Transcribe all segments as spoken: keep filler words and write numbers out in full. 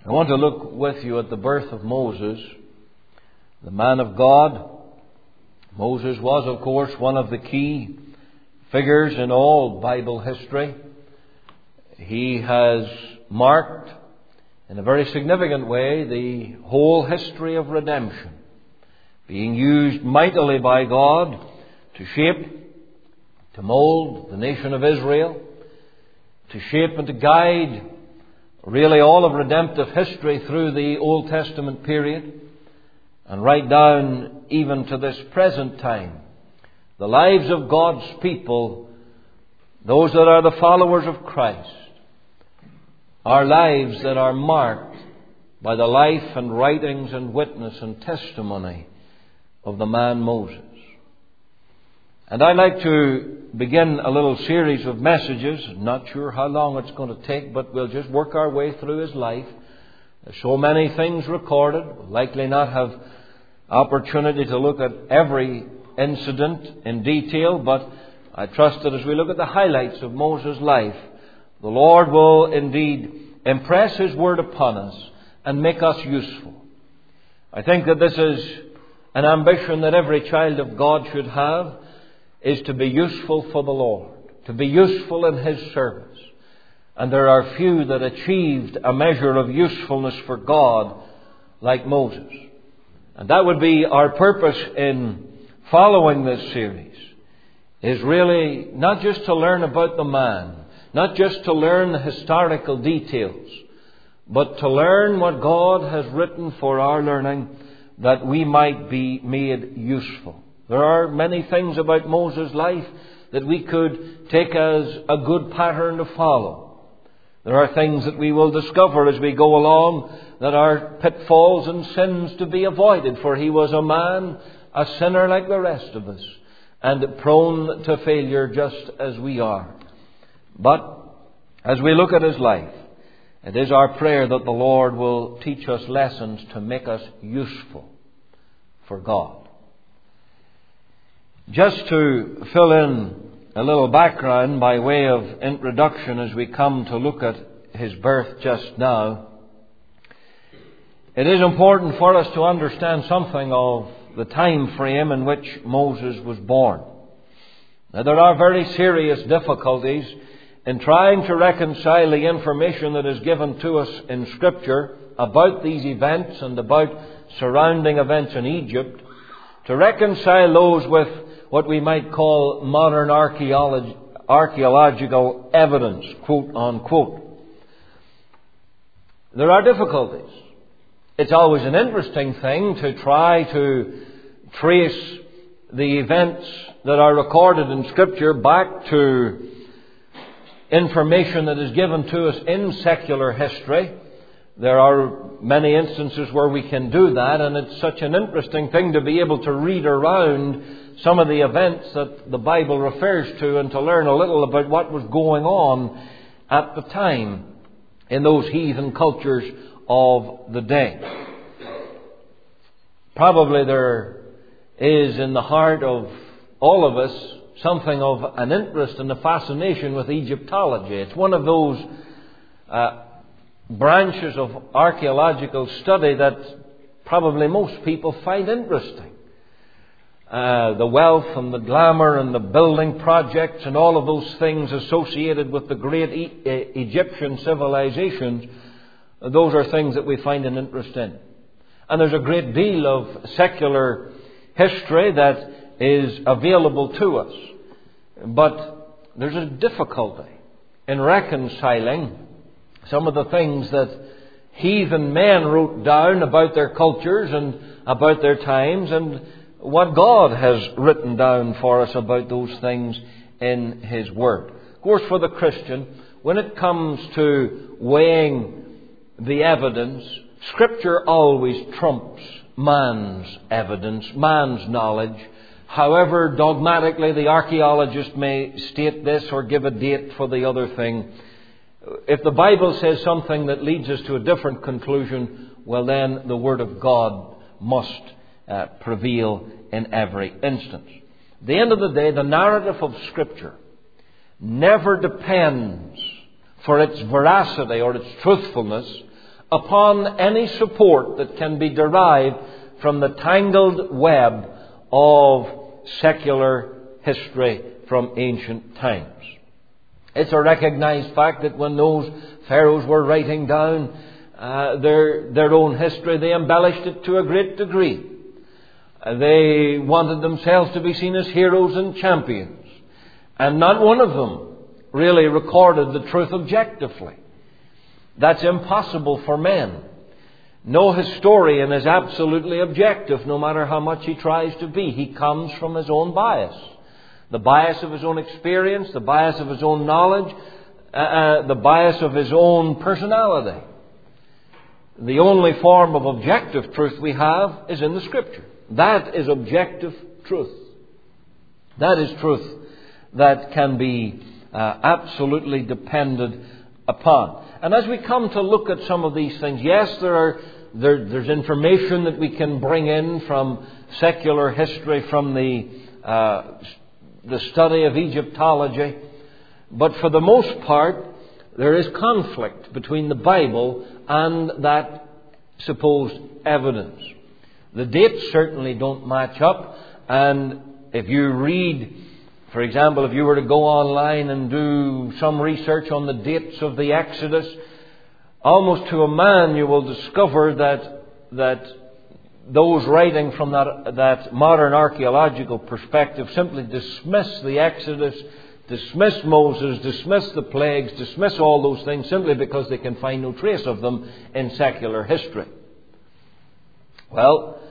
I want to look with you at the birth of Moses, the man of God. Moses was, of course, one of the key figures in all Bible history. He has marked, in a very significant way, the whole history of redemption, being used mightily by God to shape, to mold the nation of Israel, to shape and to guide really all of redemptive history through the Old Testament period, and right down even to this present time. The lives of God's people, those that are the followers of Christ, are lives that are marked by the life and writings and witness and testimony of the man Moses. And I'd like to begin a little series of messages. Not sure how long it's going to take, but we'll just work our way through his life. There's so many things recorded. We'll likely not have opportunity to look at every incident in detail, but I trust that as we look at the highlights of Moses' life, the Lord will indeed impress His Word upon us and make us useful. I think that this is an ambition that every child of God should have, is to be useful for the Lord, to be useful in His service. And there are few that achieved a measure of usefulness for God like Moses. And that would be our purpose in following this series, is really not just to learn about the man, not just to learn the historical details, but to learn what God has written for our learning, that we might be made useful. There are many things about Moses' life that we could take as a good pattern to follow. There are things that we will discover as we go along that are pitfalls and sins to be avoided, for he was a man, a sinner like the rest of us, and prone to failure just as we are. But as we look at his life, it is our prayer that the Lord will teach us lessons to make us useful for God. Just to fill in a little background by way of introduction as we come to look at his birth just now, it is important for us to understand something of the time frame in which Moses was born. Now, there are very serious difficulties in trying to reconcile the information that is given to us in Scripture about these events and about surrounding events in Egypt, to reconcile those with what we might call modern archaeology, archaeological evidence, quote unquote. There are difficulties. It's always an interesting thing to try to trace the events that are recorded in Scripture back to information that is given to us in secular history. There are many instances where we can do that, and it's such an interesting thing to be able to read around some of the events that the Bible refers to and to learn a little about what was going on at the time in those heathen cultures of the day. Probably there is in the heart of all of us something of an interest and a fascination with Egyptology. It's one of those uh, branches of archaeological study that probably most people find interesting. Uh, the wealth and the glamour and the building projects and all of those things associated with the great e- e- Egyptian civilizations, those are things that we find an interest in. And there's a great deal of secular history that is available to us. But there's a difficulty in reconciling some of the things that heathen men wrote down about their cultures and about their times, and what God has written down for us about those things in His Word. Of course, for the Christian, when it comes to weighing the evidence, Scripture always trumps man's evidence, man's knowledge. However dogmatically the archaeologist may state this or give a date for the other thing, if the Bible says something that leads us to a different conclusion, well then the Word of God must uh, prevail in every instance. At the end of the day, the narrative of Scripture never depends for its veracity or its truthfulness upon any support that can be derived from the tangled web of secular history from ancient times. It's a recognized fact that when those pharaohs were writing down uh, their, their own history, they embellished it to a great degree. Uh, they wanted themselves to be seen as heroes and champions. And not one of them really recorded the truth objectively. That's impossible for men. No historian is absolutely objective, no matter how much he tries to be. He comes from his own bias. The bias of his own experience, the bias of his own knowledge, uh, uh, the bias of his own personality. The only form of objective truth we have is in the Scripture. That is objective truth. That is truth that can be uh, absolutely depended upon. And as we come to look at some of these things, yes, there are there, there's information that we can bring in from secular history, from the uh, the study of Egyptology, but for the most part, there is conflict between the Bible and that supposed evidence. The dates certainly don't match up, and if you read, for example, if you were to go online and do some research on the dates of the Exodus, almost to a man you will discover that that those writing from that, that modern archaeological perspective simply dismiss the Exodus, dismiss Moses, dismiss the plagues, dismiss all those things simply because they can find no trace of them in secular history. Well,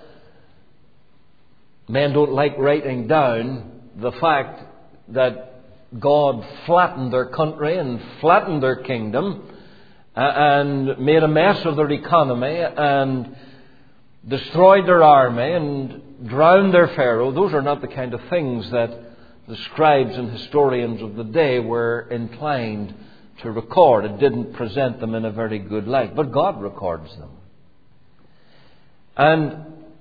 men don't like writing down the fact that God flattened their country and flattened their kingdom and made a mess of their economy and destroyed their army and drowned their pharaoh. Those are not the kind of things that the scribes and historians of the day were inclined to record. It didn't present them in a very good light. But God records them. And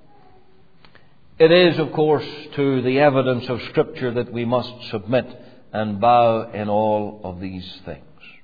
it is, of course, to the evidence of Scripture that we must submit and bow in all of these things.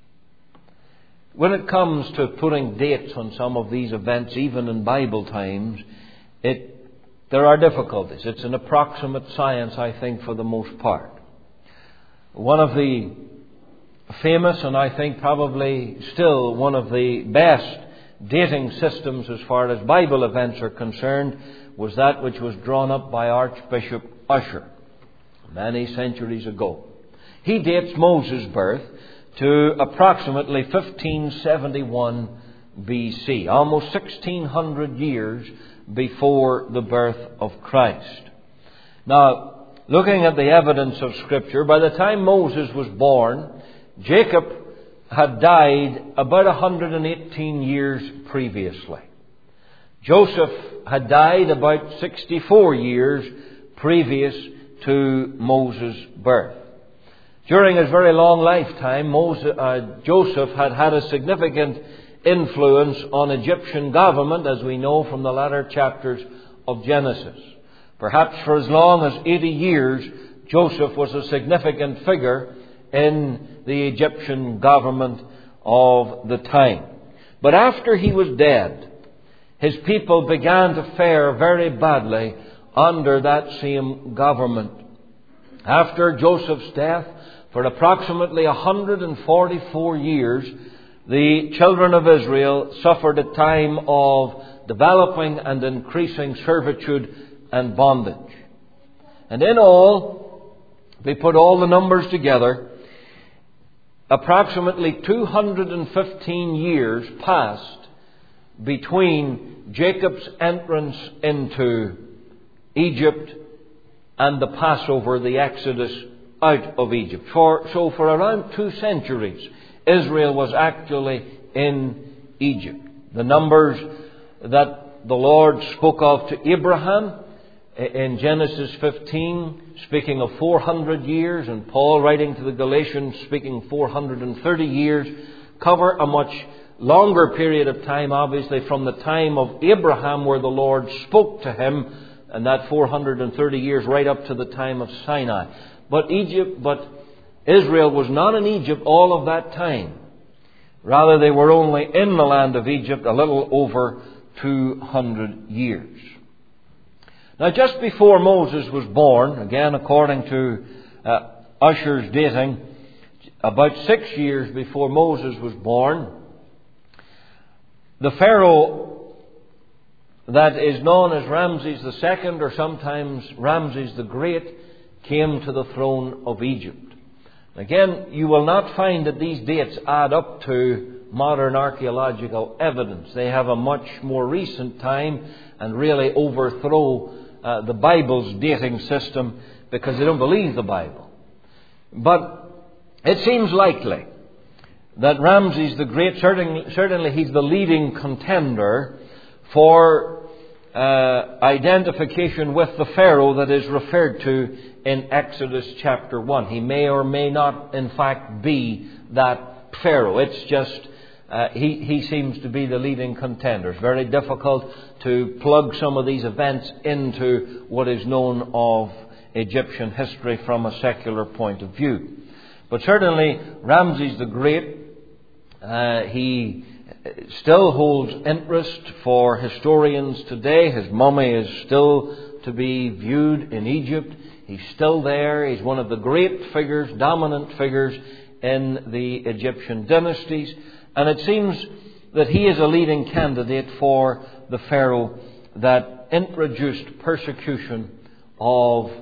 When it comes to putting dates on some of these events, even in Bible times, it, there are difficulties. It's an approximate science, I think, for the most part. One of the famous, and I think probably still one of the best dating systems as far as Bible events are concerned, was that which was drawn up by Archbishop Ussher many centuries ago. He dates Moses' birth to approximately fifteen seventy-one B C, almost sixteen hundred years before the birth of Christ. Now, looking at the evidence of Scripture, by the time Moses was born, Jacob had died about one hundred eighteen years previously. Joseph had died about sixty-four years previous to Moses' birth. During his very long lifetime, Moses, uh, Joseph had had a significant influence on Egyptian government, as we know from the latter chapters of Genesis. Perhaps for as long as eighty years, Joseph was a significant figure in the Egyptian government of the time. But after he was dead, his people began to fare very badly under that same government. After Joseph's death, for approximately one hundred forty-four years, the children of Israel suffered a time of developing and increasing servitude and bondage. And in all, we put all the numbers together, approximately two hundred fifteen years passed between Jacob's entrance into Egypt and the Passover, the Exodus out of Egypt. For, so for around two centuries, Israel was actually in Egypt. The numbers that the Lord spoke of to Abraham in Genesis fifteen, speaking of four hundred years, and Paul writing to the Galatians speaking four hundred thirty years, cover a much longer period of time, obviously, from the time of Abraham where the Lord spoke to him, and that four hundred thirty years right up to the time of Sinai. But Egypt, but Israel was not in Egypt all of that time. Rather, they were only in the land of Egypt a little over two hundred years. Now, just before Moses was born, again according to uh, Ussher's dating, about six years before Moses was born, the Pharaoh that is known as Ramses the Second, or sometimes Ramses the Great, came to the throne of Egypt. Again, you will not find that these dates add up to modern archaeological evidence. They have a much more recent time and really overthrow uh, the Bible's dating system because they don't believe the Bible. But it seems likely that Ramses the Great, certainly, certainly he's the leading contender for uh, identification with the Pharaoh that is referred to in Exodus chapter one. He may or may not, in fact, be that Pharaoh. It's just, uh, he, he seems to be the leading contender. It's very difficult to plug some of these events into what is known of Egyptian history from a secular point of view. But certainly, Ramses the Great, uh, he still holds interest for historians today. His mummy is still to be viewed in Egypt. He's still there. He's one of the great figures, dominant figures in the Egyptian dynasties. And it seems that he is a leading candidate for the Pharaoh that introduced persecution of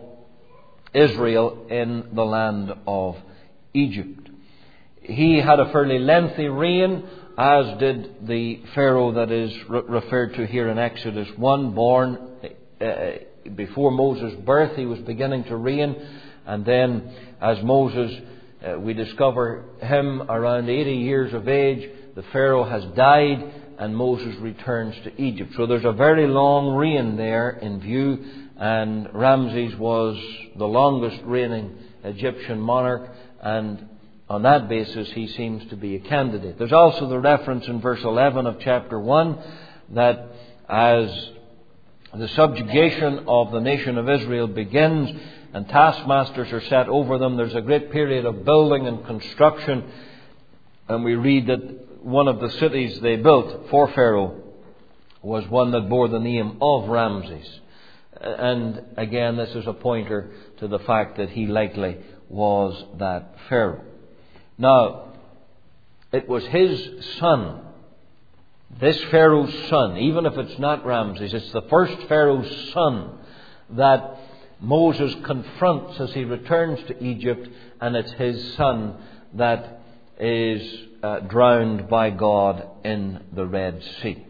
Israel in the land of Egypt. He had a fairly lengthy reign, as did the Pharaoh that is re- referred to here in Exodus one, born uh, before Moses' birth. He was beginning to reign, and then as Moses, uh, we discover him around eighty years of age, the Pharaoh has died and Moses returns to Egypt. So there's a very long reign there in view, and Ramses was the longest reigning Egyptian monarch, and on that basis he seems to be a candidate. There's also the reference in verse eleven of chapter one that as the subjugation of the nation of Israel begins and taskmasters are set over them, there's a great period of building and construction, and we read that one of the cities they built for Pharaoh was one that bore the name of Ramses. And again, this is a pointer to the fact that he likely was that Pharaoh. Now, it was his son, this Pharaoh's son, even if it's not Ramses, it's the first Pharaoh's son that Moses confronts as he returns to Egypt, and it's his son that is uh, drowned by God in the Red Sea.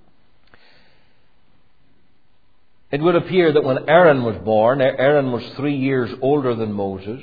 It would appear that when Aaron was born, Aaron was three years older than Moses,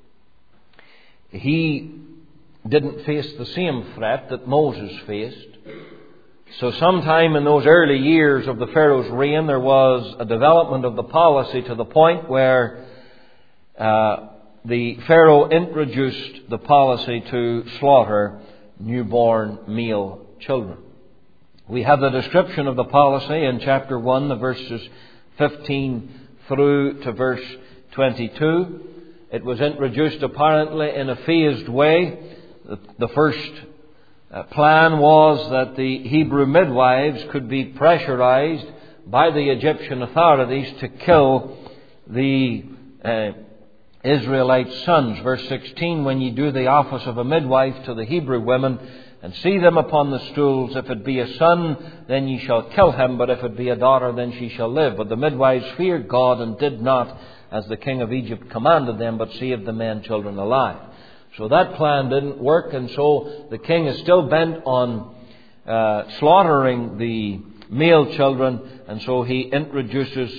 he didn't face the same threat that Moses faced. So sometime in those early years of the Pharaoh's reign, there was a development of the policy to the point where uh, the Pharaoh introduced the policy to slaughter newborn male children. We have the description of the policy in chapter one, the verses fifteen through to verse twenty-two. It was introduced apparently in a phased way. The, the first uh, plan was that the Hebrew midwives could be pressurized by the Egyptian authorities to kill the uh, Israelite sons. Verse sixteen, when ye do the office of a midwife to the Hebrew women, and see them upon the stools, if it be a son, then ye shall kill him, but if it be a daughter, then she shall live. But the midwives feared God and did not, as the king of Egypt commanded them, but saved the men children alive. So that plan didn't work, and so the king is still bent on uh, slaughtering the male children, and so he introduces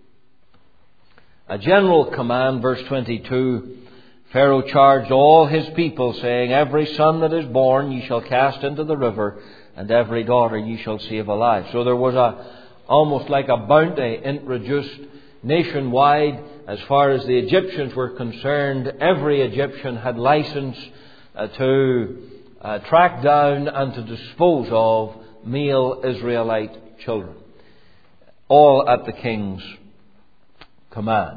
a general command, verse twenty-two. Pharaoh charged all his people, saying, every son that is born ye shall cast into the river, and every daughter ye shall save alive. So there was a almost like a bounty introduced nationwide. As far as the Egyptians were concerned, every Egyptian had license uh, to uh, track down and to dispose of male Israelite children, all at the king's command.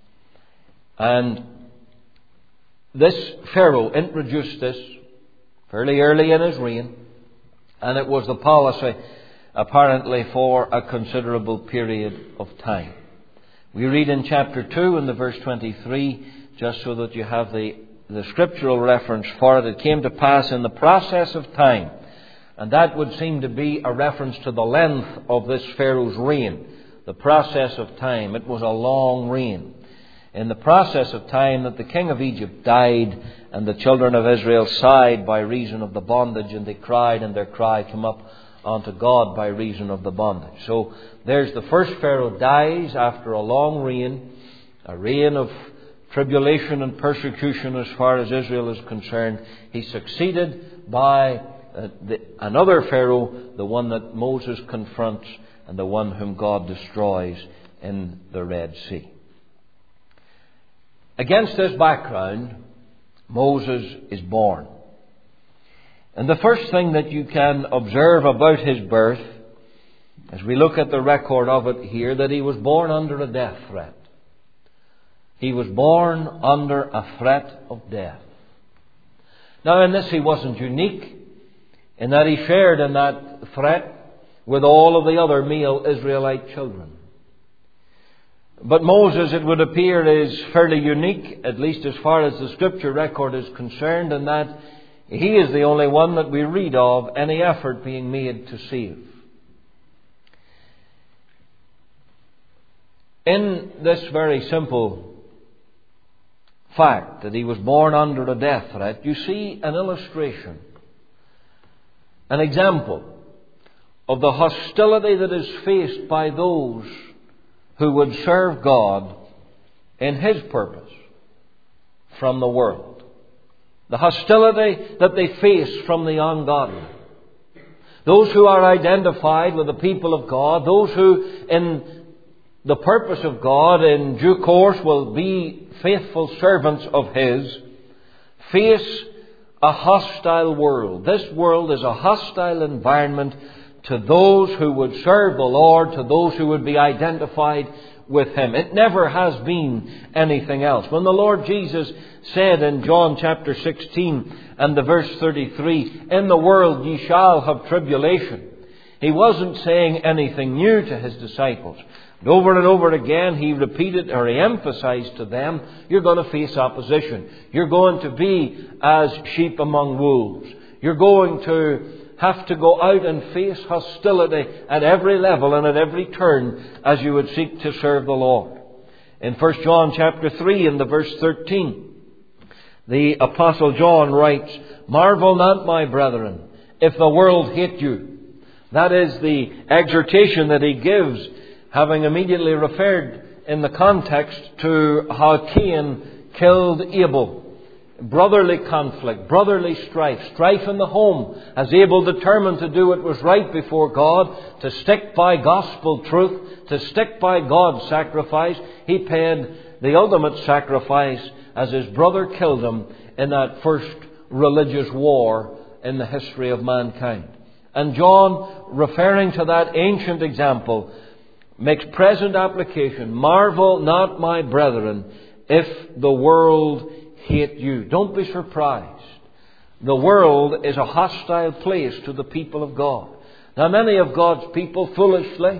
And this Pharaoh introduced this fairly early in his reign, and it was the policy apparently for a considerable period of time. We read in chapter two in the verse twenty-three, just so that you have the, the scriptural reference for it. It came to pass in the process of time, and that would seem to be a reference to the length of this Pharaoh's reign. The process of time. It was a long reign. In the process of time that the king of Egypt died, and the children of Israel sighed by reason of the bondage, and they cried, and their cry came up unto God by reason of the bondage. So there's the first Pharaoh dies after a long reign, a reign of tribulation and persecution as far as Israel is concerned. He's succeeded by uh, the, another Pharaoh, the one that Moses confronts and the one whom God destroys in the Red Sea. Against this background, Moses is born. And the first thing that you can observe about his birth, as we look at the record of it here, that he was born under a death threat. He was born under a threat of death. Now in this he wasn't unique, in that he shared in that threat with all of the other male Israelite children. But Moses, it would appear, is fairly unique, at least as far as the scripture record is concerned, in that he is the only one that we read of any effort being made to save. In this very simple fact that he was born under a death threat, you see an illustration, an example of the hostility that is faced by those who would serve God in His purpose from the world. The hostility that they face from the ungodly. Those who are identified with the people of God, those who in the purpose of God in due course will be faithful servants of His, face a hostile world. This world is a hostile environment to those who would serve the Lord, to those who would be identified with Him. It never has been anything else. When the Lord Jesus said in John chapter sixteen and the verse thirty-three, "In the world ye shall have tribulation," He wasn't saying anything new to His disciples. And over and over again He repeated, or He emphasized to them, you're going to face opposition. You're going to be as sheep among wolves. You're going to have to go out and face hostility at every level and at every turn as you would seek to serve the Lord. In First John chapter three and the verse thirteen, the Apostle John writes, "Marvel not, my brethren, if the world hate you." That is the exhortation that he gives, having immediately referred in the context to how Cain killed Abel. Brotherly conflict, brotherly strife, strife in the home, as Abel determined to do what was right before God, to stick by gospel truth, to stick by God's sacrifice. He paid the ultimate sacrifice as his brother killed him in that first religious war in the history of mankind. And John, referring to that ancient example, makes present application. "Marvel not, my brethren, if the world hate you." Don't be surprised. The world is a hostile place to the people of God. Now, many of God's people foolishly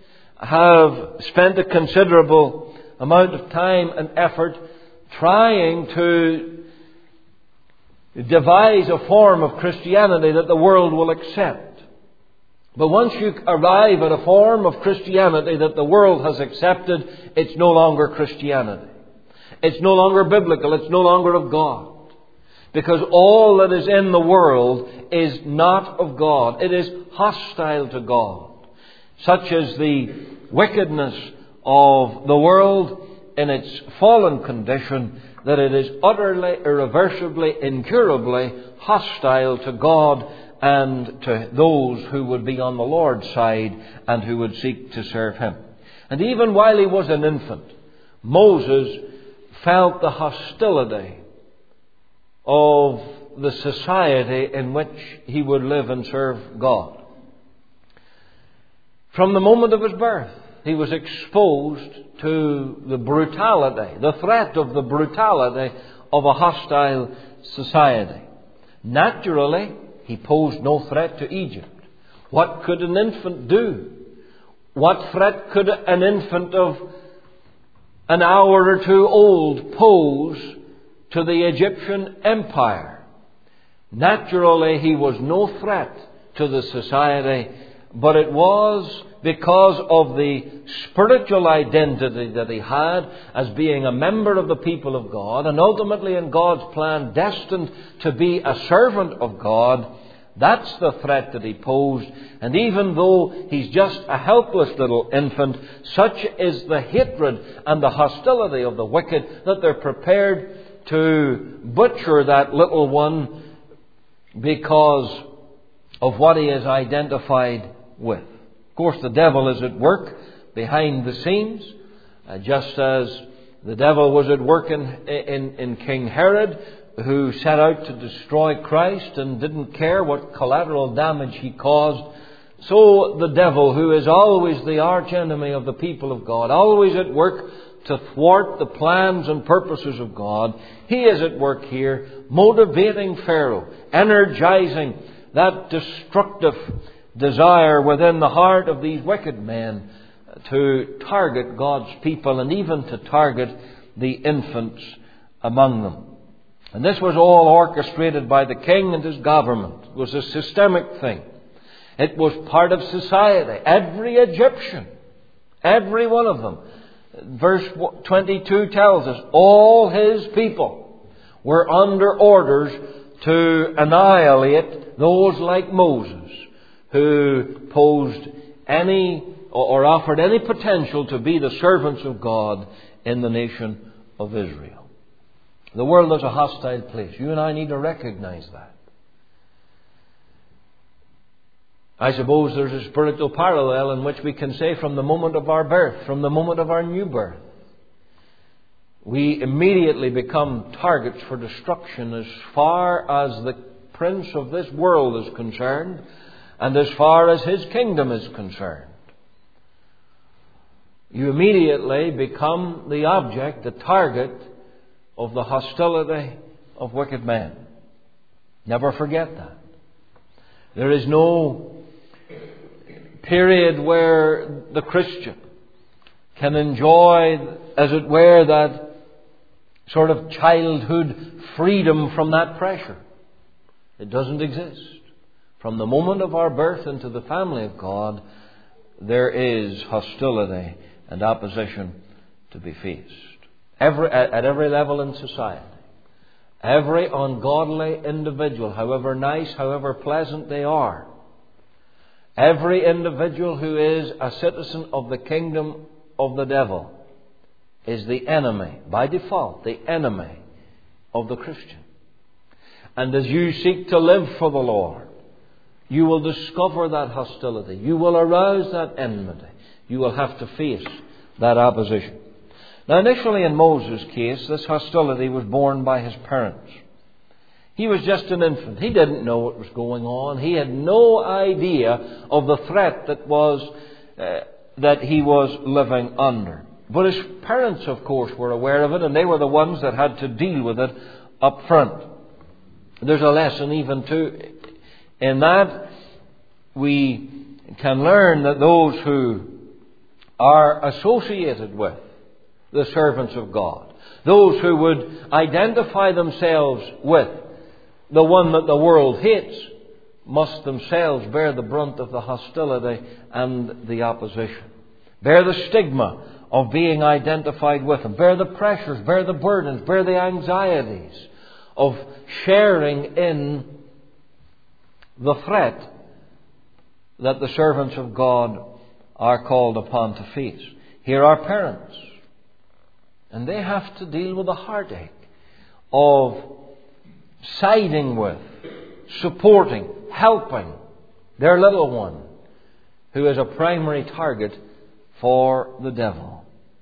have spent a considerable amount of time and effort trying to devise a form of Christianity that the world will accept. But once you arrive at a form of Christianity that the world has accepted, it's no longer Christianity. It's no longer biblical. It's no longer of God. Because all that is in the world is not of God. It is hostile to God. Such is the wickedness of the world in its fallen condition, that it is utterly, irreversibly, incurably hostile to God and to those who would be on the Lord's side and who would seek to serve Him. And even while he was an infant, Moses felt the hostility of the society in which he would live and serve God. From the moment of his birth, he was exposed to the brutality, the threat of the brutality of a hostile society. Naturally, he posed no threat to Egypt. What could an infant do? What threat could an infant of an hour or two old pose to the Egyptian empire? Naturally, he was no threat to the society, but it was because of the spiritual identity that he had as being a member of the people of God, and ultimately in God's plan destined to be a servant of God. That's the threat that he posed. And even though he's just a helpless little infant, such is the hatred and the hostility of the wicked that they're prepared to butcher that little one because of what he is identified with. Of course, the devil is at work behind the scenes, uh, just as the devil was at work in, in, in King Herod, who set out to destroy Christ and didn't care what collateral damage he caused. So the devil, who is always the arch enemy of the people of God, always at work to thwart the plans and purposes of God, he is at work here, motivating Pharaoh, energizing that destructive desire within the heart of these wicked men to target God's people and even to target the infants among them. And this was all orchestrated by the king and his government. It was a systemic thing. It was part of society. Every Egyptian, every one of them. Verse twenty-two tells us all his people were under orders to annihilate those like Moses who posed any or offered any potential to be the servants of God in the nation of Israel. The world is a hostile place. You and I need to recognize that. I suppose there's a spiritual parallel in which we can say from the moment of our birth, from the moment of our new birth, we immediately become targets for destruction as far as the prince of this world is concerned and as far as his kingdom is concerned. You immediately become the object, the target of the hostility of wicked men. Never forget that. There is no period where the Christian can enjoy, as it were, that sort of childhood freedom from that pressure. It doesn't exist. From the moment of our birth into the family of God, there is hostility and opposition to be faced. Every, at, at every level in society. Every ungodly individual, however nice, however pleasant they are. Every individual who is a citizen of the kingdom of the devil is the enemy, by default, the enemy of the Christian. And as you seek to live for the Lord, you will discover that hostility. You will arouse that enmity. You will have to face that opposition. Now, initially in Moses' case, this hostility was borne by his parents. He was just an infant. He didn't know what was going on. He had no idea of the threat that was uh, that he was living under. But his parents, of course, were aware of it, and they were the ones that had to deal with it up front. There's a lesson even too in that. We can learn that those who are associated with the servants of God, those who would identify themselves with the one that the world hates, must themselves bear the brunt of the hostility and the opposition. Bear the stigma of being identified with them. Bear the pressures, bear the burdens, bear the anxieties of sharing in the threat that the servants of God are called upon to face. Here are parents, and they have to deal with the heartache of siding with, supporting, helping their little one who is a primary target for the devil.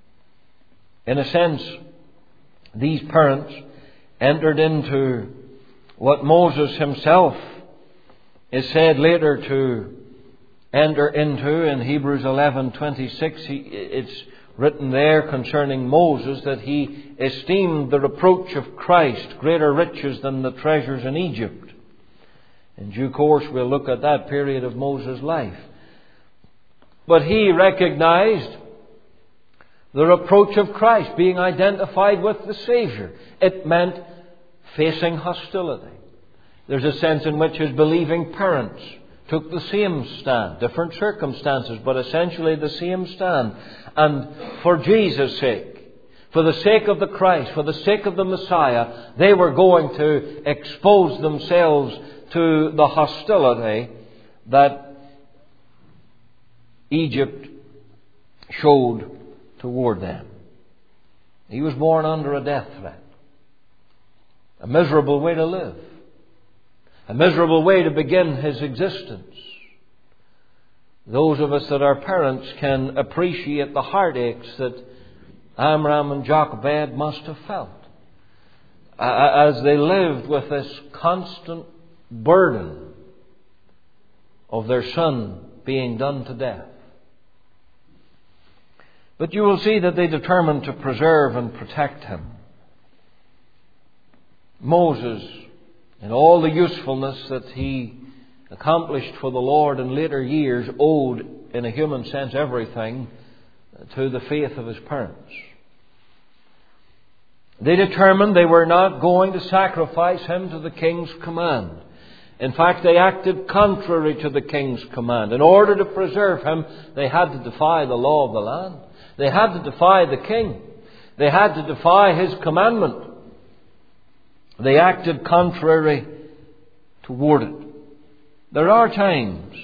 In a sense, these parents entered into what Moses himself is said later to enter into in Hebrews eleven twenty-six. It's written there concerning Moses that he esteemed the reproach of Christ greater riches than the treasures in Egypt. In due course we'll look at that period of Moses' life. But he recognized the reproach of Christ, being identified with the Savior. It meant facing hostility. There's a sense in which his believing parents took the same stand, different circumstances, but essentially the same stand. And for Jesus' sake, for the sake of the Christ, for the sake of the Messiah, they were going to expose themselves to the hostility that Egypt showed toward them. He was born under a death threat. A miserable way to live. A miserable way to begin his existence. Those of us that are parents can appreciate the heartaches that Amram and Jochebed must have felt as they lived with this constant burden of their son being done to death. But you will see that they determined to preserve and protect him. Moses, in all the usefulness that he accomplished for the Lord in later years, owed, in a human sense, everything to the faith of his parents. They determined they were not going to sacrifice him to the king's command. In fact, they acted contrary to the king's command. In order to preserve him, they had to defy the law of the land. They had to defy the king. They had to defy his commandment. They acted contrary toward it. There are times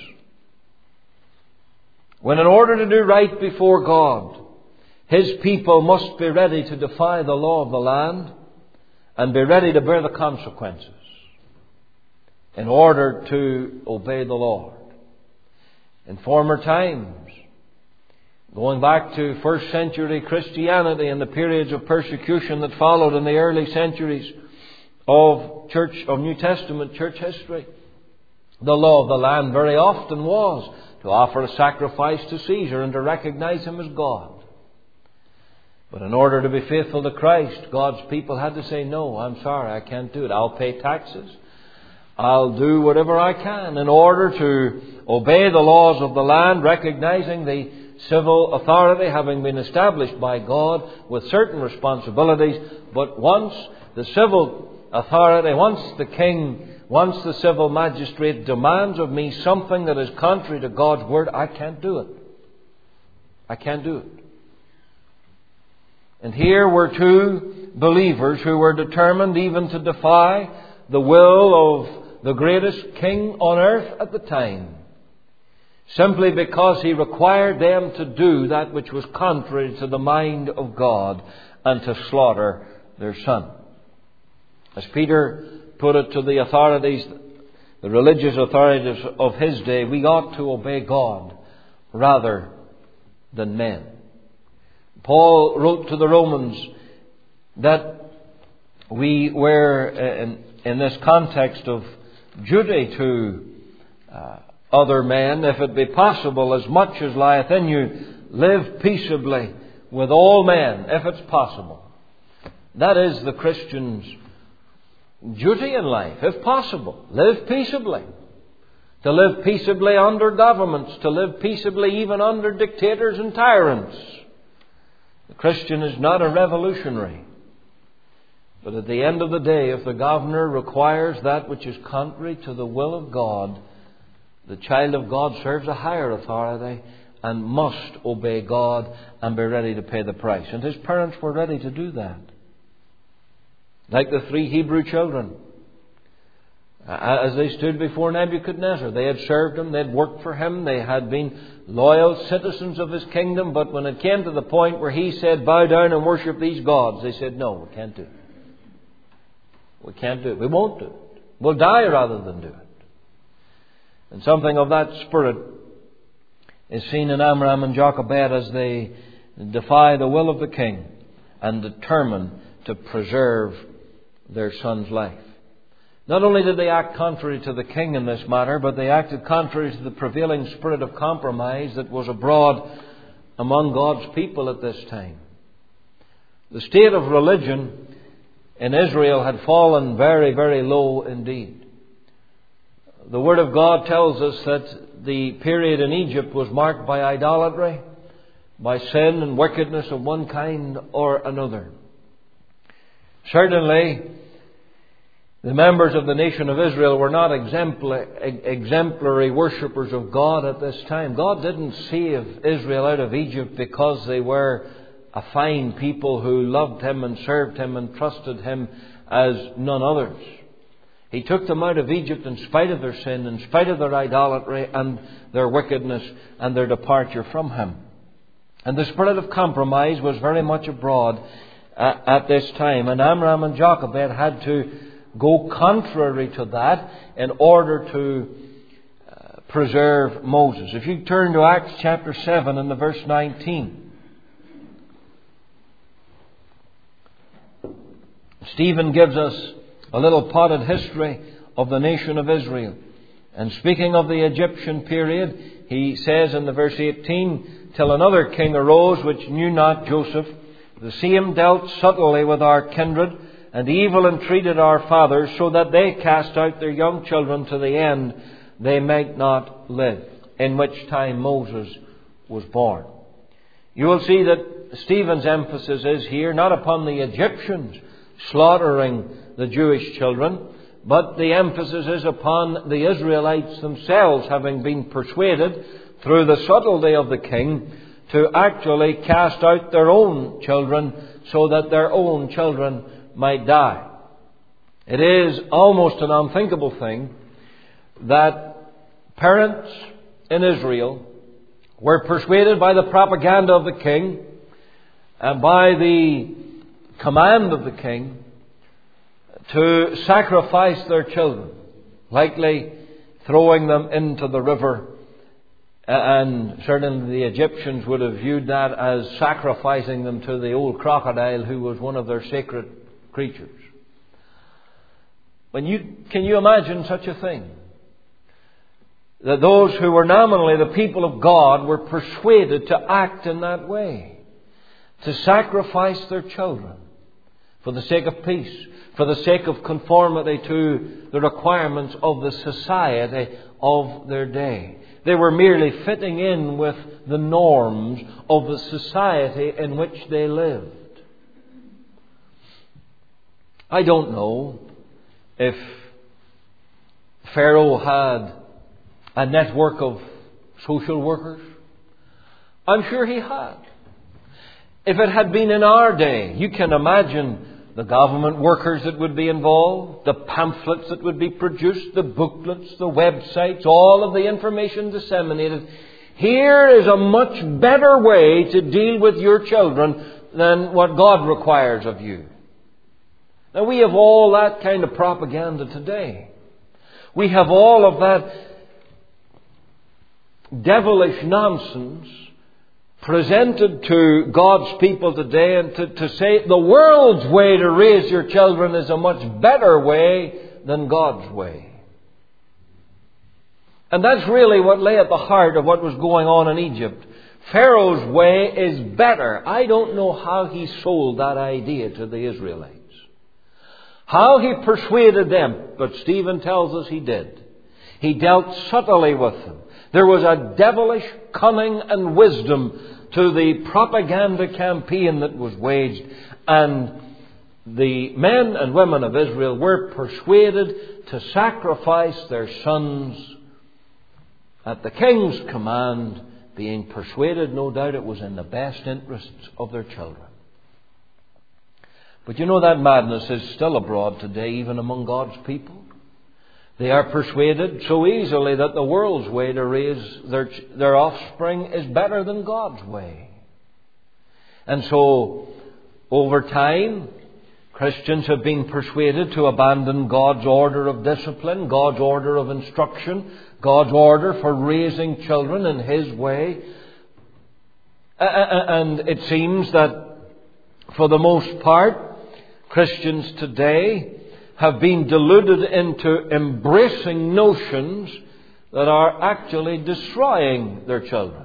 when, in order to do right before God, his people must be ready to defy the law of the land and be ready to bear the consequences in order to obey the Lord. In former times, going back to first century Christianity and the periods of persecution that followed in the early centuries of church, of New Testament church history, the law of the land very often was to offer a sacrifice to Caesar and to recognize him as God. But in order to be faithful to Christ, God's people had to say, no, I'm sorry, I can't do it. I'll pay taxes. I'll do whatever I can in order to obey the laws of the land, recognizing the civil authority having been established by God with certain responsibilities. But once the civil authority, once the king, once the civil magistrate demands of me something that is contrary to God's word, I can't do it. I can't do it. And here were two believers who were determined even to defy the will of the greatest king on earth at the time, simply because he required them to do that which was contrary to the mind of God and to slaughter their son. As Peter put it to the authorities, the religious authorities of his day, we ought to obey God rather than men. Paul wrote to the Romans that we were, in, in this context of duty to uh, other men, if it be possible, as much as lieth in you, live peaceably with all men, if it's possible. That is the Christian's duty in life, if possible. Live peaceably. To live peaceably under governments, to live peaceably even under dictators and tyrants. The Christian is not a revolutionary. But at the end of the day, if the governor requires that which is contrary to the will of God, the child of God serves a higher authority and must obey God and be ready to pay the price. And his parents were ready to do that. Like the three Hebrew children. As they stood before Nebuchadnezzar, they had served him, they had worked for him, they had been loyal citizens of his kingdom. But when it came to the point where he said, bow down and worship these gods, they said, no, we can't do it. We can't do it. We won't do it. We'll die rather than do it. And something of that spirit is seen in Amram and Jochebed as they defy the will of the king and determine to preserve their son's life. Not only did they act contrary to the king in this matter, but they acted contrary to the prevailing spirit of compromise that was abroad among God's people at this time. The state of religion in Israel had fallen very, very low indeed. the Word of God tells us that the period in Egypt was marked by idolatry, by sin and wickedness of one kind or another. Certainly, the members of the nation of Israel were not exemplary, exemplary worshippers of God at this time. God didn't save Israel out of Egypt because they were a fine people who loved Him and served Him and trusted Him as none others. He took them out of Egypt in spite of their sin, in spite of their idolatry and their wickedness and their departure from Him. And the spirit of compromise was very much abroad uh, at this time. And Amram and Jochebed had to go contrary to that in order to uh, preserve Moses. If you turn to Acts chapter seven and the verse nineteen. Stephen gives us a little potted history of the nation of Israel. And speaking of the Egyptian period, he says in the verse eighteen, till another king arose which knew not Joseph. The same dealt subtly with our kindred, and evil entreated our fathers, so that they cast out their young children to the end they might not live. In which time Moses was born. You will see that Stephen's emphasis is here not upon the Egyptians slaughtering the Jewish children, but the emphasis is upon the Israelites themselves having been persuaded through the subtlety of the king to actually cast out their own children so that their own children might die. It is almost an unthinkable thing that parents in Israel were persuaded by the propaganda of the king and by the command of the king to sacrifice their children, likely throwing them into the river. And certainly the Egyptians would have viewed that as sacrificing them to the old crocodile who was one of their sacred creatures. When you, can you imagine such a thing? That those who were nominally the people of God were persuaded to act in that way. To sacrifice their children for the sake of peace, for the sake of conformity to the requirements of the society of their day. They were merely fitting in with the norms of the society in which they lived. I don't know if Pharaoh had a network of social workers. I'm sure he had. If it had been in our day, you can imagine the government workers that would be involved, the pamphlets that would be produced, the booklets, the websites, all of the information disseminated. Here is a much better way to deal with your children than what God requires of you. Now, we have all that kind of propaganda today. We have all of that devilish nonsense presented to God's people today, and to, to say the world's way to raise your children is a much better way than God's way. And that's really what lay at the heart of what was going on in Egypt. Pharaoh's way is better. I don't know how he sold that idea to the Israelites. How he persuaded them, but Stephen tells us he did. He dealt subtly with them. There was a devilish cunning and wisdom to the propaganda campaign that was waged. And the men and women of Israel were persuaded to sacrifice their sons at the king's command, being persuaded, no doubt, it was in the best interests of their children. But you know, that madness is still abroad today, even among God's people. They are persuaded so easily that the world's way to raise their, their offspring is better than God's way. And so, over time, Christians have been persuaded to abandon God's order of discipline, God's order of instruction, God's order for raising children in His way. And it seems that, for the most part, Christians today have been deluded into embracing notions that are actually destroying their children.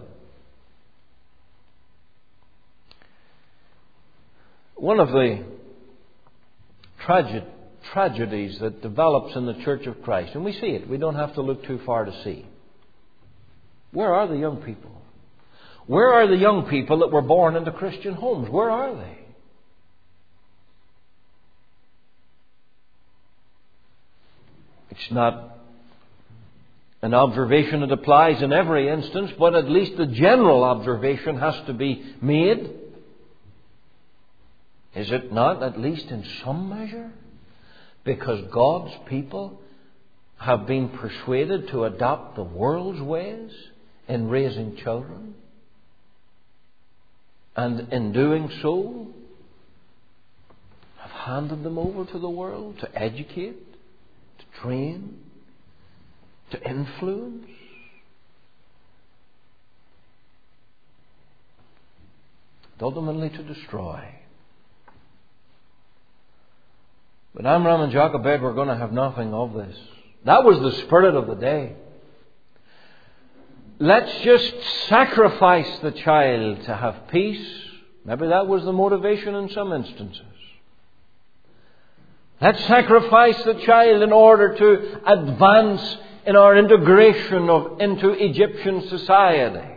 One of the tragic tragedies that develops in the Church of Christ. And we see it. We don't have to look too far to see. Where are the young people? Where are the young people that were born into Christian homes? Where are they? It's not an observation that applies in every instance, but at least the general observation has to be made. Is it not, at least in some measure? Because God's people have been persuaded to adopt the world's ways in raising children. And in doing so, have handed them over to the world to educate, to train, to influence. Ultimately to destroy. But Amram and Jochebed were going to have nothing of this. That was the spirit of the day. Let's just sacrifice the child to have peace. Maybe that was the motivation in some instances. Let's sacrifice the child in order to advance in our integration of, into Egyptian society.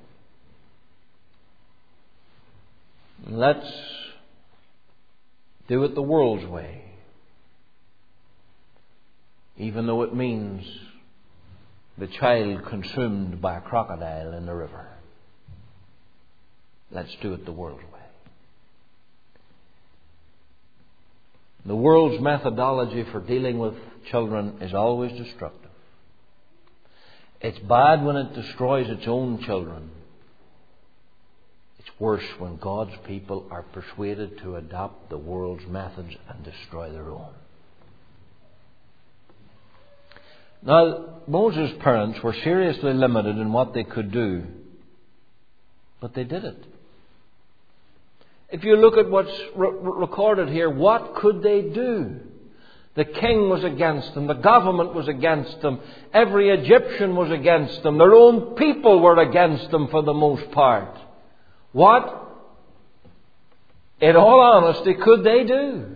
Let's do it the world's way. Even though it means the child consumed by a crocodile in the river. Let's do it the world's way. The world's methodology for dealing with children is always destructive. It's bad when it destroys its own children. It's worse when God's people are persuaded to adopt the world's methods and destroy their own. Now, Moses' parents were seriously limited in what they could do, but they did it. If you look at what's re- recorded here, what could they do? The king was against them. The government was against them. Every Egyptian was against them. Their own people were against them for the most part. What, in all honesty, could they do?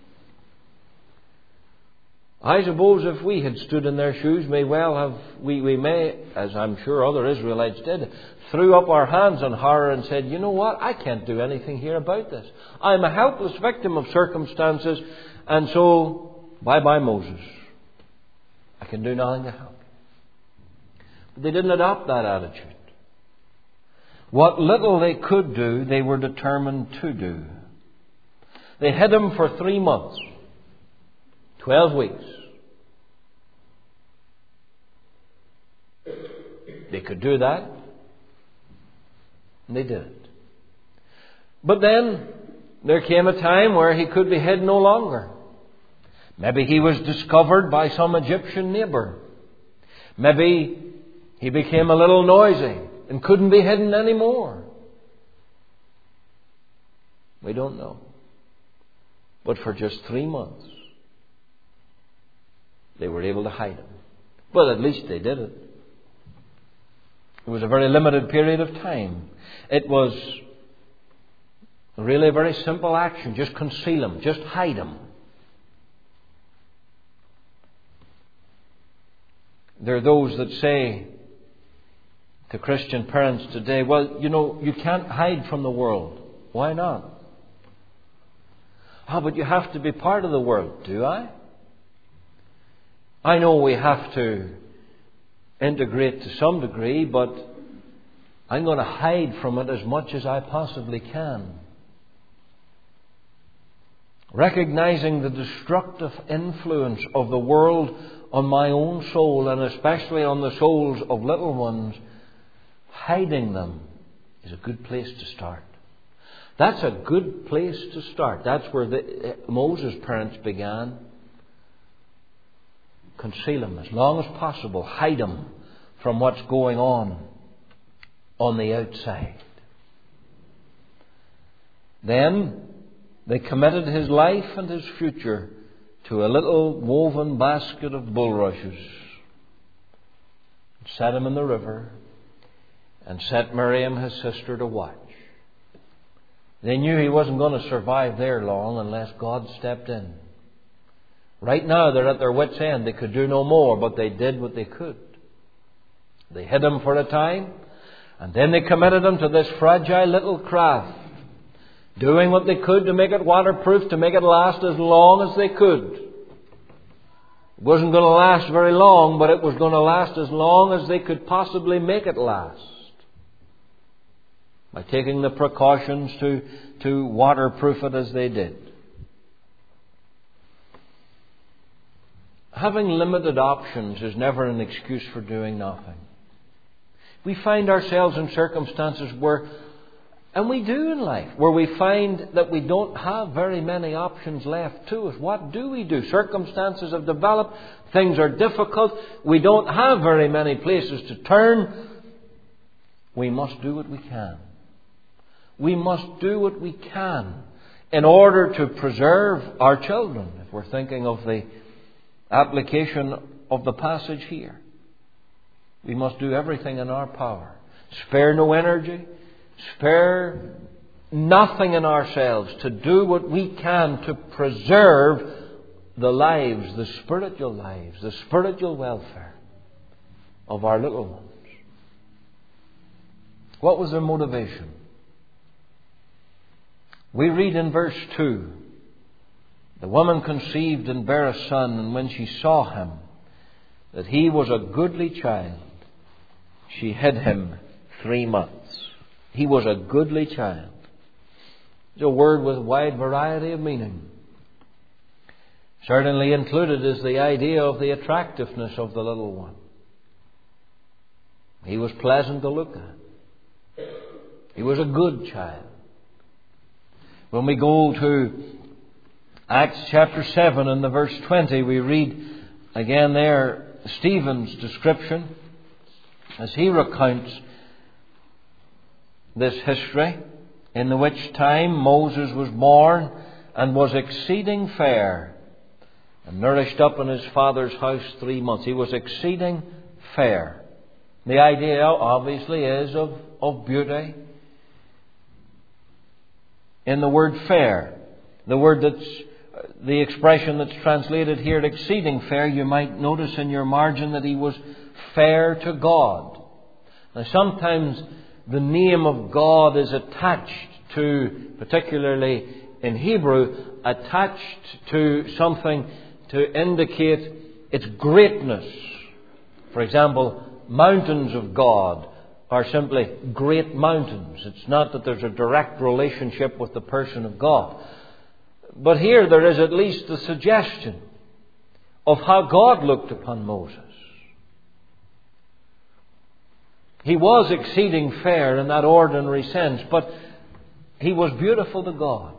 I suppose if we had stood in their shoes, may well have, we, we may, as I'm sure other Israelites did, threw up our hands in horror and said, you know what, I can't do anything here about this. I'm a helpless victim of circumstances, and so, bye-bye Moses. I can do nothing to help. But they didn't adopt that attitude. What little they could do, they were determined to do. They hid him for three months. Twelve weeks. They could do that. And they did it. But then there came a time where he could be hid no longer. Maybe he was discovered by some Egyptian neighbor. Maybe he became a little noisy and couldn't be hidden anymore. We don't know. But for just three months, they were able to hide him. Well, at least they did it. It was a very limited period of time. It was really a very simple action. Just conceal him. Just hide him. There are those that say to Christian parents today, well, you know, you can't hide from the world. Why not? Ah, but you have to be part of the world. Do I? I know we have to integrate to some degree, but I'm going to hide from it as much as I possibly can. Recognizing the destructive influence of the world on my own soul, and especially on the souls of little ones, hiding them is a good place to start. That's a good place to start. That's where the, Moses' parents began. Conceal him as long as possible. Hide him from what's going on on the outside. Then they committed his life and his future to a little woven basket of bulrushes. Set him in the river and set Miriam, his sister, to watch. They knew he wasn't going to survive there long unless God stepped in. Right now they're at their wits' end. They could do no more, but they did what they could. They hid him for a time, and then they committed him to this fragile little craft, doing what they could to make it waterproof, to make it last as long as they could. It wasn't going to last very long, but it was going to last as long as they could possibly make it last, by taking the precautions to, to waterproof it as they did. Having limited options is never an excuse for doing nothing. We find ourselves in circumstances where, and we do in life, where we find that we don't have very many options left to us. What do we do? Circumstances have developed. Things are difficult. We don't have very many places to turn. We must do what we can. We must do what we can in order to preserve our children, if we're thinking of the application of the passage here. We must do everything in our power. Spare no energy. Spare nothing in ourselves to do what we can to preserve the lives, the spiritual lives, the spiritual welfare of our little ones. What was their motivation? We read in verse two, the woman conceived and bare a son, and when she saw him, that he was a goodly child, she hid him three months. He was a goodly child. It's a word with a wide variety of meaning. Certainly included is the idea of the attractiveness of the little one. He was pleasant to look at. He was a good child. When we go to Acts chapter seven and the verse twenty, we read again there Stephen's description as he recounts this history, in the which time Moses was born and was exceeding fair and nourished up in his father's house three months. He was exceeding fair. The idea obviously is of, of beauty. In the word fair, the word that's the expression that's translated here, exceeding fair, you might notice in your margin that he was fair to God. Now sometimes the name of God is attached to, particularly in Hebrew, attached to something to indicate its greatness. For example, mountains of God are simply great mountains. It's not that there's a direct relationship with the person of God. But here there is at least the suggestion of how God looked upon Moses. He was exceeding fair in that ordinary sense, but he was beautiful to God.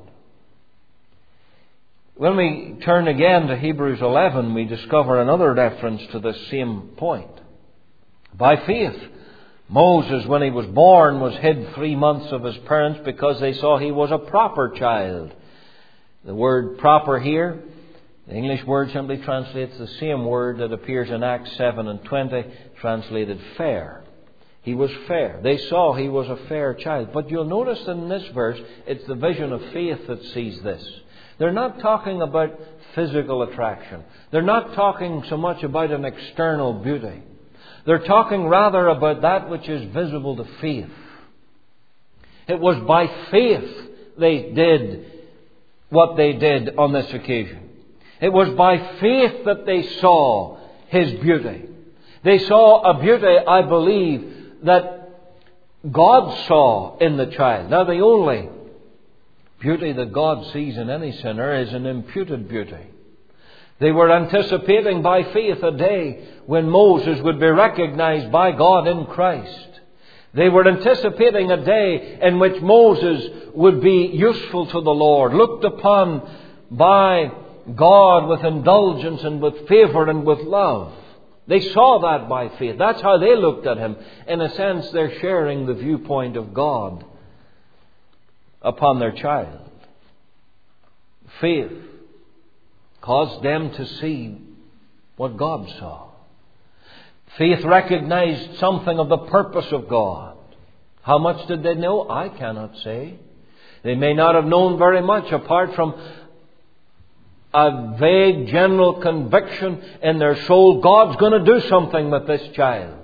When we turn again to Hebrews eleven, we discover another reference to this same point. By faith, Moses, when he was born, was hid three months of his parents because they saw he was a proper child. The word proper here, the English word simply translates the same word that appears in Acts seven and twenty, translated fair. He was fair. They saw he was a fair child. But you'll notice in this verse, it's the vision of faith that sees this. They're not talking about physical attraction. They're not talking so much about an external beauty. They're talking rather about that which is visible to faith. It was by faith they did what they did on this occasion. It was by faith that they saw his beauty. They saw a beauty, I believe, that God saw in the child. Now, the only beauty that God sees in any sinner is an imputed beauty. They were anticipating by faith a day when Moses would be recognized by God in Christ. They were anticipating a day in which Moses would be useful to the Lord, looked upon by God with indulgence and with favor and with love. They saw that by faith. That's how they looked at him. In a sense, they're sharing the viewpoint of God upon their child. Faith caused them to see what God saw. Faith recognized something of the purpose of God. How much did they know? I cannot say. They may not have known very much apart from a vague general conviction in their soul, God's going to do something with this child.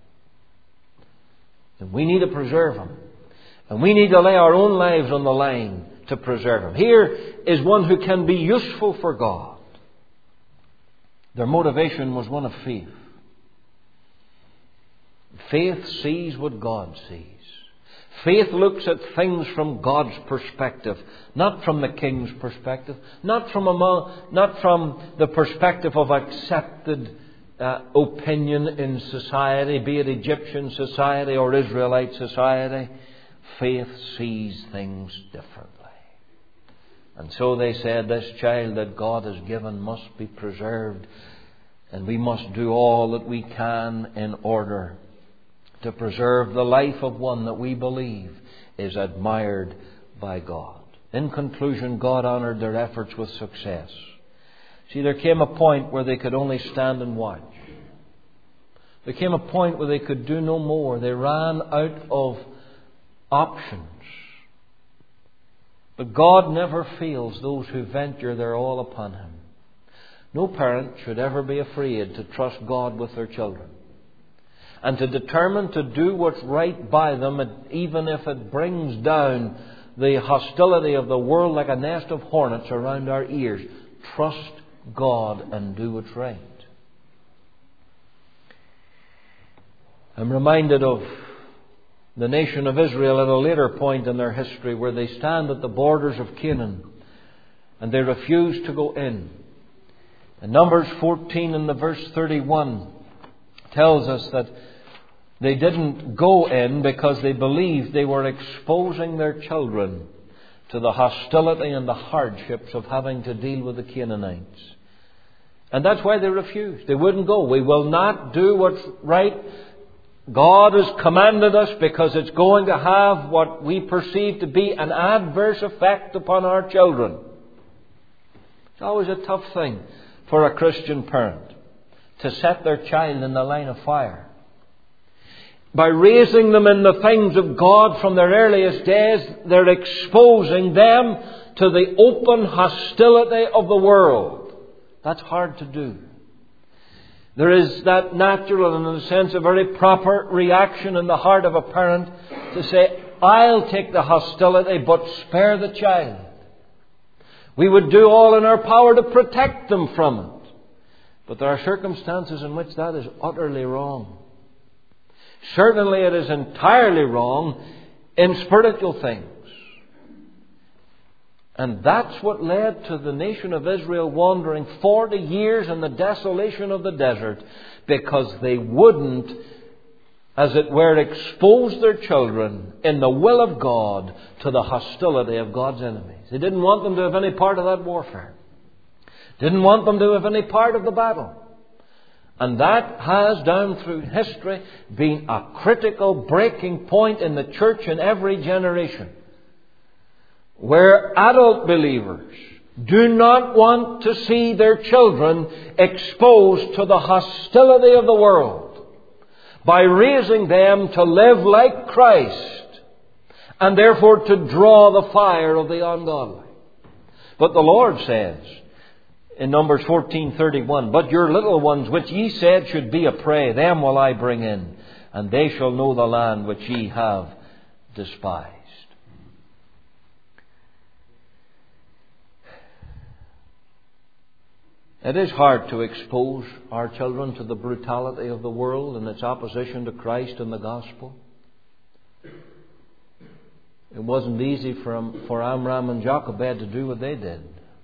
And we need to preserve him. And we need to lay our own lives on the line to preserve him. Here is one who can be useful for God. Their motivation was one of faith. Faith sees what God sees. Faith looks at things from God's perspective, not from the king's perspective, not from among, not from the perspective of accepted uh, opinion in society, be it Egyptian society or Israelite society. Faith sees things differently. And so they said, this child that God has given must be preserved, and we must do all that we can in order to preserve the life of one that we believe is admired by God. In conclusion, God honoured their efforts with success. See, there came a point where they could only stand and watch. There came a point where they could do no more. They ran out of options. But God never fails those who venture their all upon Him. No parent should ever be afraid to trust God with their children, and to determine to do what's right by them, even if it brings down the hostility of the world like a nest of hornets around our ears. Trust God and do what's right. I'm reminded of the nation of Israel at a later point in their history, where they stand at the borders of Canaan and they refuse to go in. And Numbers fourteen in the verse thirty-one tells us that they didn't go in because they believed they were exposing their children to the hostility and the hardships of having to deal with the Canaanites. And that's why they refused. They wouldn't go. We will not do what's right. God has commanded us because it's going to have what we perceive to be an adverse effect upon our children. It's always a tough thing for a Christian parent to set their child in the line of fire. By raising them in the things of God from their earliest days, they're exposing them to the open hostility of the world. That's hard to do. There is that natural and, in a sense, a very proper reaction in the heart of a parent to say, I'll take the hostility, but spare the child. We would do all in our power to protect them from it. But there are circumstances in which that is utterly wrong. Certainly it is entirely wrong in spiritual things. And that's what led to the nation of Israel wandering forty years in the desolation of the desert, because they wouldn't, as it were, expose their children in the will of God to the hostility of God's enemies. They didn't want them to have any part of that warfare. Didn't want them to have any part of the battle. And that has, down through history, been a critical breaking point in the church in every generation, where adult believers do not want to see their children exposed to the hostility of the world by raising them to live like Christ, and therefore to draw the fire of the ungodly. But the Lord says in Numbers fourteen thirty-one, but your little ones which ye said should be a prey, them will I bring in, and they shall know the land which ye have despised. It is hard to expose our children to the brutality of the world and its opposition to Christ and the gospel. It wasn't easy for, for Amram and Jochebed to do what they did.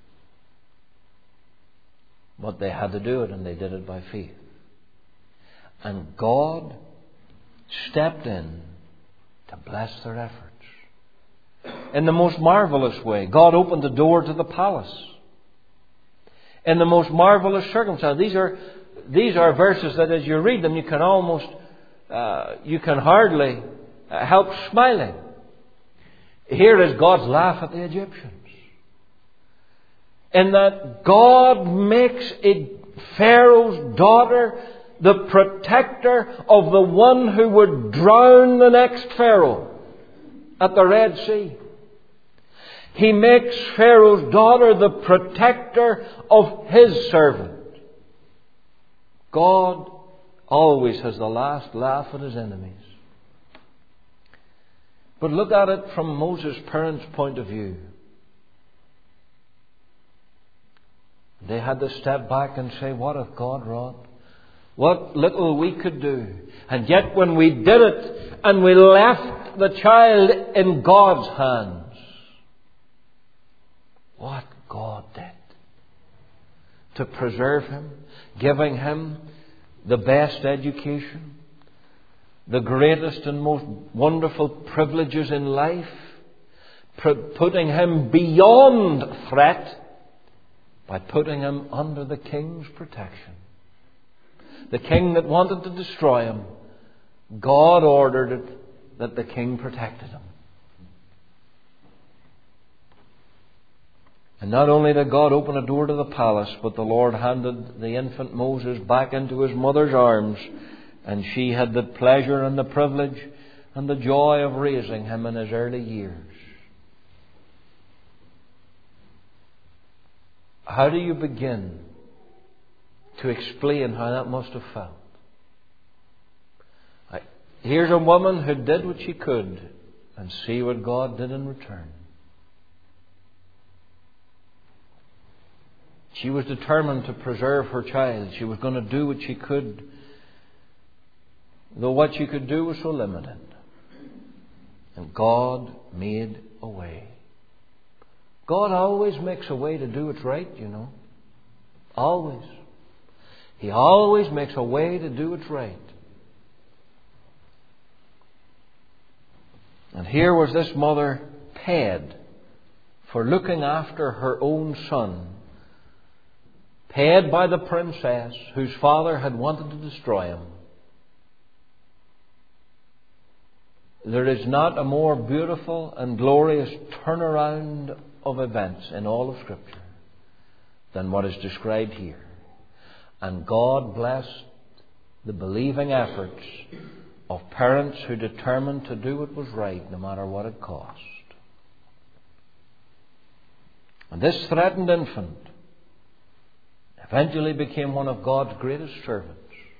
But they had to do it, and they did it by faith. And God stepped in to bless their efforts. In the most marvelous way, God opened the door to the palace. In the most marvelous circumstance. These are these are verses that, as you read them, you can almost uh, you can hardly uh, help smiling. Here is God's laugh at the Egyptians, in that God makes a Pharaoh's daughter the protector of the one who would drown the next Pharaoh at the Red Sea. He makes Pharaoh's daughter the protector of his servant. God always has the last laugh at his enemies. But look at it from Moses' parents' point of view. They had to step back and say, what hath God wrought? What little we could do. And yet when we did it and we left the child in God's hands, what God did to preserve him, giving him the best education, the greatest and most wonderful privileges in life, putting him beyond threat by putting him under the king's protection. The king that wanted to destroy him, God ordered it that the king protected him. And not only did God open a door to the palace, but the Lord handed the infant Moses back into his mother's arms, and she had the pleasure and the privilege and the joy of raising him in his early years. How do you begin to explain how that must have felt? Here's a woman who did what she could, and see what God did in return. She was determined to preserve her child. She was going to do what she could, though what she could do was so limited. And God made a way. God always makes a way to do what's right, you know. Always. He always makes a way to do what's right. And here was this mother paid for looking after her own son, paid by the princess whose father had wanted to destroy him. There is not a more beautiful and glorious turnaround of events in all of Scripture than what is described here. And God blessed the believing efforts of parents who determined to do what was right, no matter what it cost. And this threatened infant eventually became one of God's greatest servants,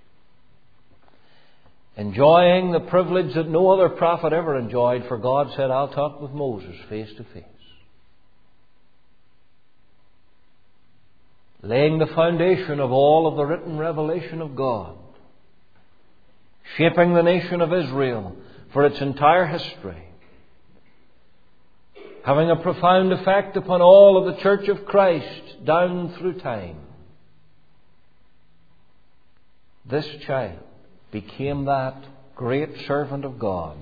enjoying the privilege that no other prophet ever enjoyed, for God said, I'll talk with Moses face to face. Laying the foundation of all of the written revelation of God, shaping the nation of Israel for its entire history, having a profound effect upon all of the Church of Christ down through time. This child became that great servant of God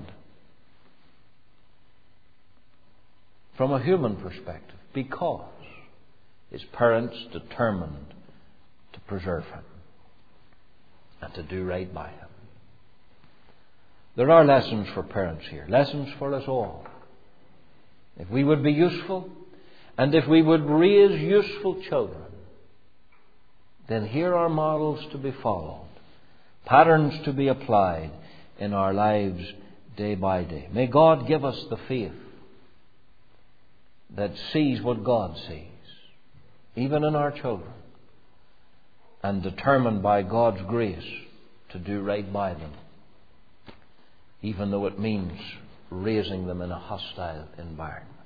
from a human perspective, because his parents determined to preserve him and to do right by him. There are lessons for parents here, lessons for us all. If we would be useful, and if we would raise useful children, then here are models to be followed, patterns to be applied in our lives day by day. May God give us the faith that sees what God sees, even in our children, and determined by God's grace to do right by them, even though it means raising them in a hostile environment.